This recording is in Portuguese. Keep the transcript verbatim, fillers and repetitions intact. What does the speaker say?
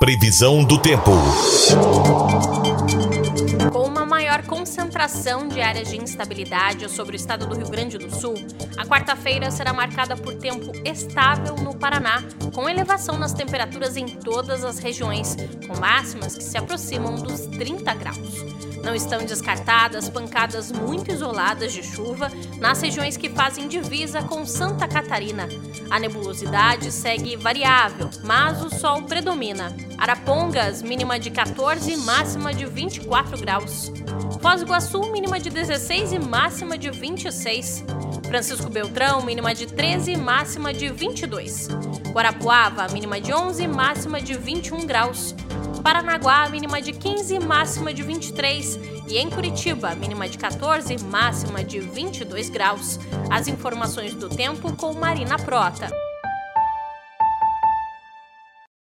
Previsão do tempo. Com uma maior concentração de áreas de instabilidade sobre o estado do Rio Grande do Sul, a quarta-feira será marcada por tempo estável no Paraná, com elevação nas temperaturas em todas as regiões, com máximas que se aproximam dos trinta graus. Não estão descartadas pancadas muito isoladas de chuva nas regiões que fazem divisa com Santa Catarina. A nebulosidade segue variável, mas o sol predomina. Arapongas, mínima de quatorze, máxima de vinte e quatro graus. Foz do Iguaçu, mínima de dezesseis e máxima de vinte e seis. Francisco Beltrão, mínima de treze, máxima de vinte e dois. Guarapuava, mínima de onze, máxima de vinte e um graus. Paranaguá, mínima de quinze, máxima de vinte e três. E em Curitiba, mínima de quatorze, máxima de vinte e dois graus. As informações do tempo com Marina Prota.